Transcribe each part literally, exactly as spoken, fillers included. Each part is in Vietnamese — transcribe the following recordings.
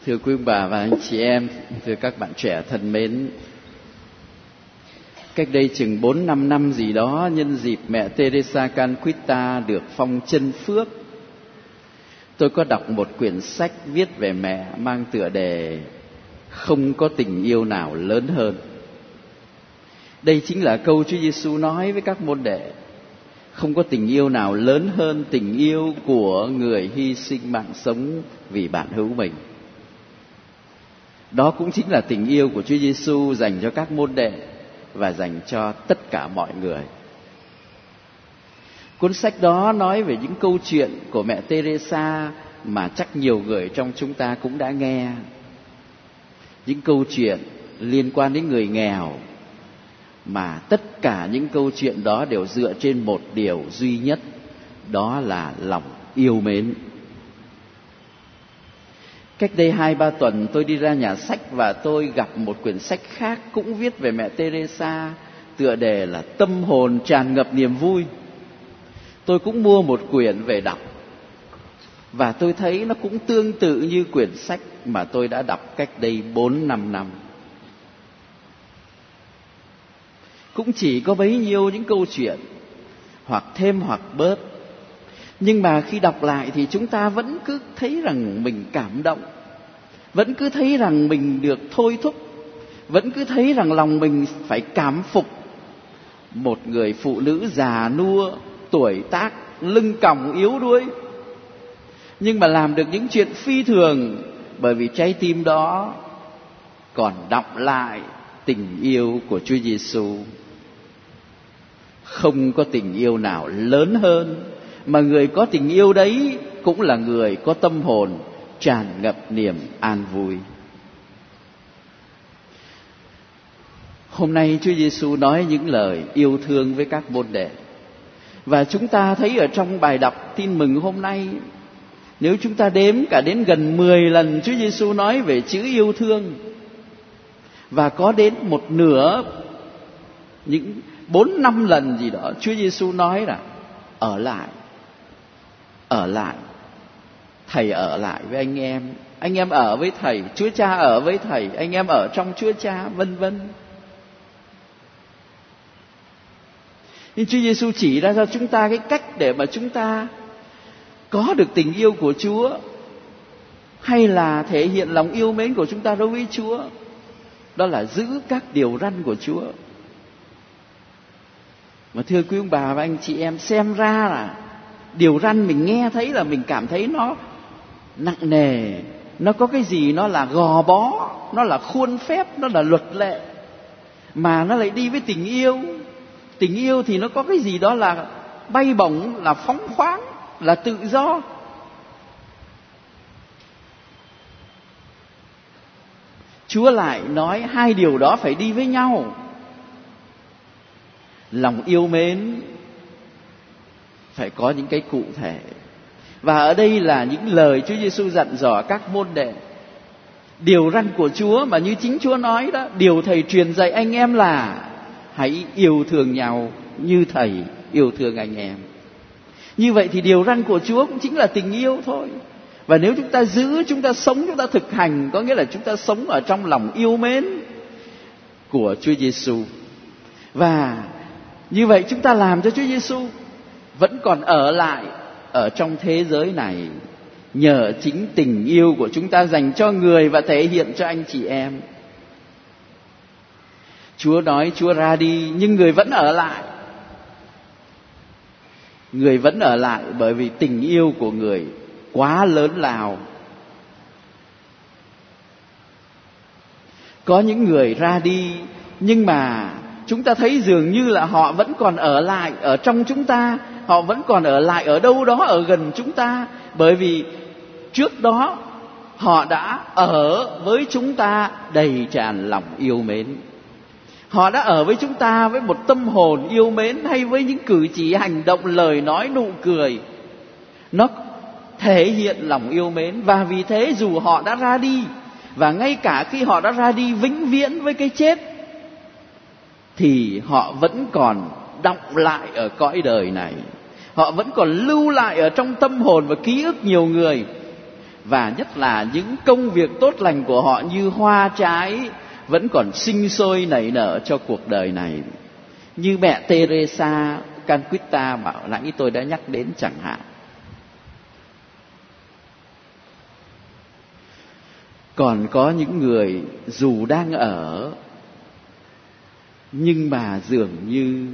Thưa quý ông bà và anh chị em, thưa các bạn trẻ thân mến, cách đây chừng bốn năm năm gì đó, nhân dịp mẹ Teresa Calcutta được phong chân phước, tôi có đọc một quyển sách viết về mẹ mang tựa đề Không có tình yêu nào lớn hơn. Đây chính là câu Chúa Giêsu nói với các môn đệ: không có tình yêu nào lớn hơn tình yêu của người hy sinh mạng sống vì bạn hữu mình. Đó cũng chính là tình yêu của Chúa Giêsu dành cho các môn đệ và dành cho tất cả mọi người. Cuốn sách đó nói về những câu chuyện của mẹ Teresa mà chắc nhiều người trong chúng ta cũng đã nghe. Những câu chuyện liên quan đến người nghèo, mà tất cả những câu chuyện đó đều dựa trên một điều duy nhất, đó là lòng yêu mến. Cách đây hai ba tuần tôi đi ra nhà sách và tôi gặp một quyển sách khác cũng viết về mẹ Teresa, tựa đề là Tâm hồn tràn ngập niềm vui. Tôi cũng mua một quyển về đọc, và tôi thấy nó cũng tương tự như quyển sách mà tôi đã đọc cách đây bốn năm năm. Cũng chỉ có bấy nhiêu những câu chuyện, hoặc thêm hoặc bớt. Nhưng mà khi đọc lại thì chúng ta vẫn cứ thấy rằng mình cảm động, vẫn cứ thấy rằng mình được thôi thúc, vẫn cứ thấy rằng lòng mình phải cảm phục một người phụ nữ già nua, tuổi tác, lưng còng yếu đuối, nhưng mà làm được những chuyện phi thường, bởi vì trái tim đó còn đọng lại tình yêu của Chúa Giêsu. Không có tình yêu nào lớn hơn, mà người có tình yêu đấy cũng là người có tâm hồn tràn ngập niềm an vui. Hôm nay Chúa Giêsu nói những lời yêu thương với các môn đệ, và chúng ta thấy ở trong bài đọc tin mừng hôm nay, nếu chúng ta đếm cả đến gần mười lần Chúa Giêsu nói về chữ yêu thương, và có đến một nửa, những bốn năm lần gì đó, Chúa Giêsu nói là ở lại, ở lại, thầy ở lại với anh em, anh em ở với thầy, Chúa Cha ở với thầy, anh em ở trong Chúa Cha, vân vân. Nhưng Chúa Giêsu chỉ ra cho chúng ta cái cách để mà chúng ta có được tình yêu của Chúa, hay là thể hiện lòng yêu mến của chúng ta đối với Chúa, đó là giữ các điều răn của Chúa. Mà thưa quý ông bà và anh chị em, xem ra là điều răn mình nghe thấy là mình cảm thấy nó nặng nề, nó có cái gì nó là gò bó, nó là khuôn phép, nó là luật lệ, mà nó lại đi với tình yêu. Tình yêu thì nó có cái gì đó là bay bổng, là phóng khoáng, là tự do. Chúa lại nói hai điều đó phải đi với nhau. Lòng yêu mến phải có những cái cụ thể, và ở đây là những lời Chúa Giêsu dặn dò các môn đệ. Điều răn của Chúa mà như chính Chúa nói đó, điều thầy truyền dạy anh em là hãy yêu thương nhau như thầy yêu thương anh em. Như vậy thì điều răn của Chúa cũng chính là tình yêu thôi. Và nếu chúng ta giữ, chúng ta sống, chúng ta thực hành, có nghĩa là chúng ta sống ở trong lòng yêu mến của Chúa Giêsu. Và như vậy chúng ta làm cho Chúa Giêsu vẫn còn ở lại ở trong thế giới này, nhờ chính tình yêu của chúng ta dành cho người và thể hiện cho anh chị em. Chúa nói Chúa ra đi, nhưng người vẫn ở lại. Người vẫn ở lại bởi vì tình yêu của người quá lớn lao. Có những người ra đi, nhưng mà chúng ta thấy dường như là họ vẫn còn ở lại ở trong chúng ta, họ vẫn còn ở lại ở đâu đó ở gần chúng ta, bởi vì trước đó họ đã ở với chúng ta đầy tràn lòng yêu mến. Họ đã ở với chúng ta với một tâm hồn yêu mến, hay với những cử chỉ, hành động, lời nói, nụ cười, nó thể hiện lòng yêu mến. Và vì thế dù họ đã ra đi, và ngay cả khi họ đã ra đi vĩnh viễn với cái chết, thì họ vẫn còn đọng lại ở cõi đời này. Họ vẫn còn lưu lại ở trong tâm hồn và ký ức nhiều người. và nhất là những công việc tốt lành của họ như hoa trái vẫn còn sinh sôi nảy nở cho cuộc đời này. Như mẹ Teresa Calcutta mà nãy tôi đã nhắc đến chẳng hạn. Còn có những người dù đang ở nhưng mà dường như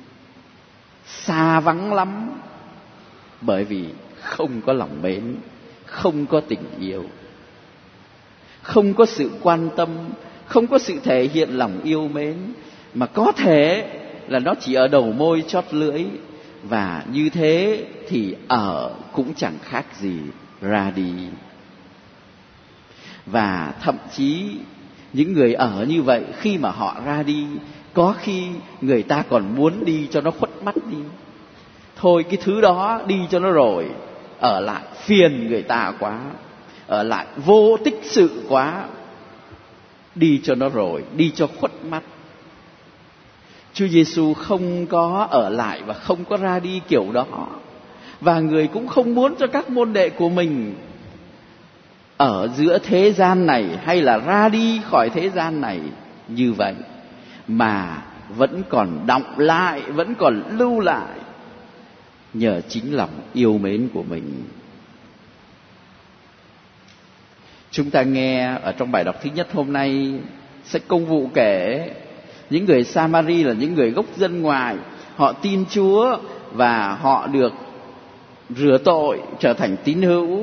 xa vắng lắm, bởi vì không có lòng mến, không có tình yêu, không có sự quan tâm, không có sự thể hiện lòng yêu mến, mà có thể là nó chỉ ở đầu môi chót lưỡi, và như thế thì ở cũng chẳng khác gì ra đi. Và thậm chí những người ở như vậy, khi mà họ ra đi, có khi người ta còn muốn đi cho nó khuất mắt đi. Thôi cái thứ đó đi cho nó rồi, ở lại phiền người ta quá, ở lại vô tích sự quá, đi cho nó rồi, đi cho khuất mắt. Chúa Giêsu không có ở lại và không có ra đi kiểu đó. Và người cũng không muốn cho các môn đệ của mình ở giữa thế gian này hay là ra đi khỏi thế gian này như vậy, mà vẫn còn đọng lại, vẫn còn lưu lại nhờ chính lòng yêu mến của mình. Chúng ta nghe ở trong bài đọc thứ nhất hôm nay, sách Công vụ kể những người Samari là những người gốc dân ngoài, họ tin Chúa và họ được rửa tội, trở thành tín hữu.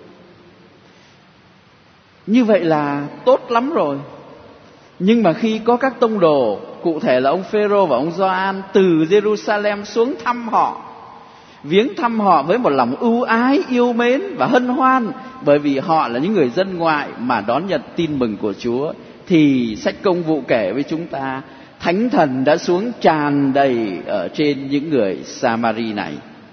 Như vậy là tốt lắm rồi. Nhưng mà khi có các tông đồ, cụ thể là ông Phêrô và ông Gioan, từ Jerusalem xuống thăm họ, viếng thăm họ với một lòng ưu ái, yêu mến và hân hoan, bởi vì họ là những người dân ngoại mà đón nhận tin mừng của Chúa, thì sách Công vụ kể với chúng ta, Thánh Thần đã xuống tràn đầy ở trên những người Samari này.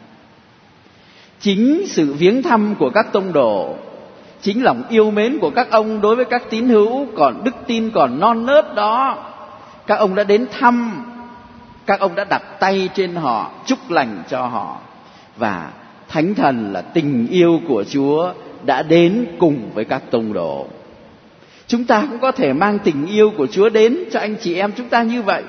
Chính sự viếng thăm của các tông đồ, chính lòng yêu mến của các ông đối với các tín hữu còn đức tin còn non nớt đó, các ông đã đến thăm, các ông đã đặt tay trên họ, chúc lành cho họ. Và Thánh Thần là tình yêu của Chúa đã đến cùng với các tông đồ. Chúng ta cũng có thể mang tình yêu của Chúa đến cho anh chị em chúng ta như vậy,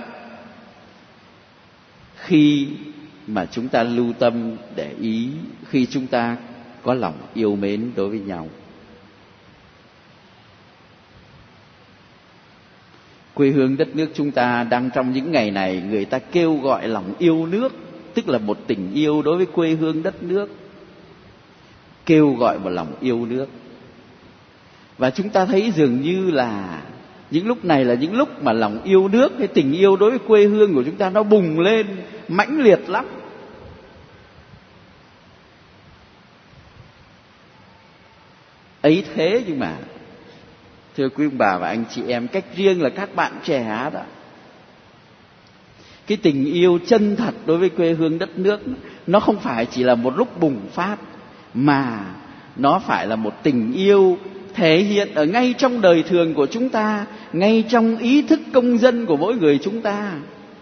khi mà chúng ta lưu tâm để ý, khi chúng ta có lòng yêu mến đối với nhau. Quê hương đất nước chúng ta đang trong những ngày này, người ta kêu gọi lòng yêu nước, tức là một tình yêu đối với quê hương đất nước, kêu gọi một lòng yêu nước. Và chúng ta thấy dường như là những lúc này là những lúc mà lòng yêu nước, cái tình yêu đối với quê hương của chúng ta nó bùng lên mãnh liệt lắm. Ấy thế nhưng mà thưa quý ông bà và anh chị em, cách riêng là các bạn trẻ đó, cái tình yêu chân thật đối với quê hương đất nước, nó không phải chỉ là một lúc bùng phát, mà nó phải là một tình yêu thể hiện ở ngay trong đời thường của chúng ta, ngay trong ý thức công dân của mỗi người chúng ta.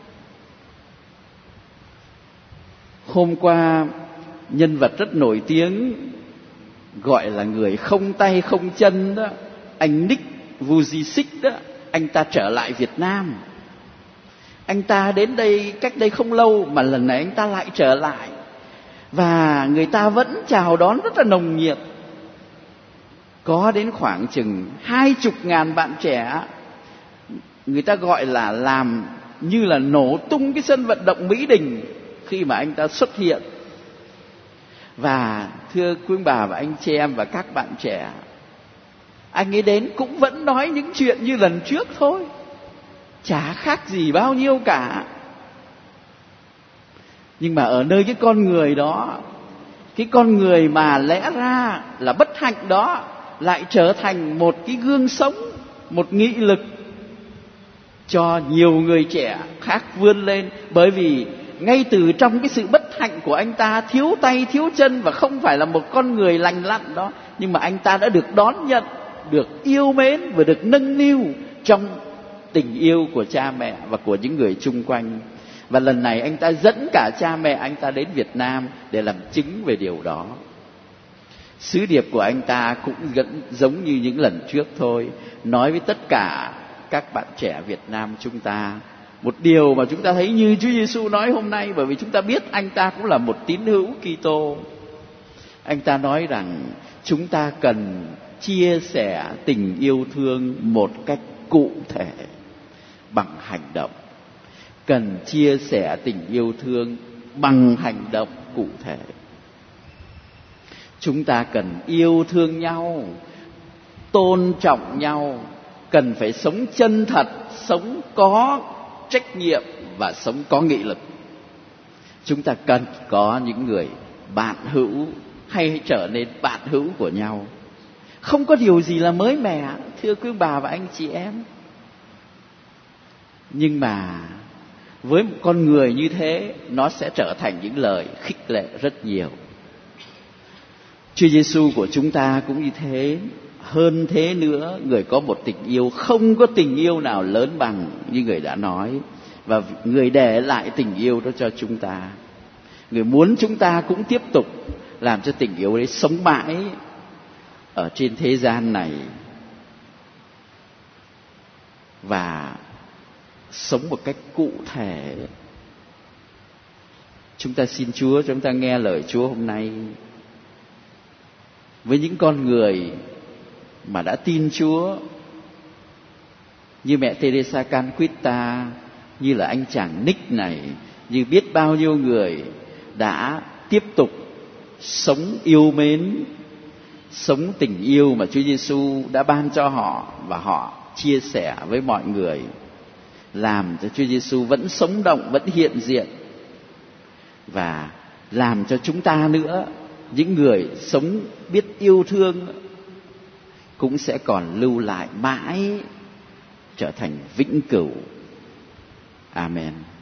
Hôm qua, nhân vật rất nổi tiếng, gọi là người không tay không chân đó, anh Nick Vujicic đó, anh ta trở lại Việt Nam. Anh ta đến đây cách đây không lâu, mà lần này anh ta lại trở lại, và người ta vẫn chào đón rất là nồng nhiệt. Có đến khoảng chừng hai chục ngàn bạn trẻ, người ta gọi là làm như là nổ tung cái sân vận động Mỹ Đình khi mà anh ta xuất hiện. Và thưa quý bà và anh chị em và các bạn trẻ, anh ấy đến cũng vẫn nói những chuyện như lần trước thôi, chả khác gì bao nhiêu cả. Nhưng mà ở nơi cái con người đó, cái con người mà lẽ ra là bất hạnh đó, lại trở thành một cái gương sống, một nghị lực cho nhiều người trẻ khác vươn lên. Bởi vì ngay từ trong cái sự bất hạnh của anh ta, thiếu tay thiếu chân và không phải là một con người lành lặn đó, nhưng mà anh ta đã được đón nhận, được yêu mến và được nâng niu trong tình yêu của cha mẹ và của những người chung quanh. Và lần này anh ta dẫn cả cha mẹ anh ta đến Việt Nam để làm chứng về điều đó. Sứ điệp của anh ta cũng giống như những lần trước thôi, nói với tất cả các bạn trẻ Việt Nam chúng ta một điều mà chúng ta thấy như Chúa Giêsu nói hôm nay, bởi vì chúng ta biết anh ta cũng là một tín hữu Kitô. Anh ta nói rằng chúng ta cần chia sẻ tình yêu thương một cách cụ thể bằng hành động. Cần chia sẻ tình yêu thương bằng hành động cụ thể. Chúng ta cần yêu thương nhau, tôn trọng nhau, cần phải sống chân thật, sống có trách nhiệm và sống có nghị lực. Chúng ta cần có những người bạn hữu hay trở nên bạn hữu của nhau. Không có điều gì là mới mẻ, thưa quý bà và anh chị em. Nhưng mà với một con người như thế, nó sẽ trở thành những lời khích lệ rất nhiều. Chúa Giêsu của chúng ta cũng như thế. Hơn thế nữa, người có một tình yêu, không có tình yêu nào lớn bằng như người đã nói. Và người để lại tình yêu đó cho chúng ta. Người muốn chúng ta cũng tiếp tục làm cho tình yêu đấy sống mãi ở trên thế gian này, và sống một cách cụ thể. Chúng ta xin Chúa, chúng ta nghe lời Chúa hôm nay. Với những con người mà đã tin Chúa, như mẹ Teresa Calcutta, như là anh chàng Nick này, như biết bao nhiêu người đã tiếp tục sống yêu mến, sống tình yêu mà Chúa Giêsu đã ban cho họ, và họ chia sẻ với mọi người, làm cho Chúa Giêsu vẫn sống động, vẫn hiện diện, và làm cho chúng ta nữa, những người sống biết yêu thương, cũng sẽ còn lưu lại mãi, trở thành vĩnh cửu. Amen.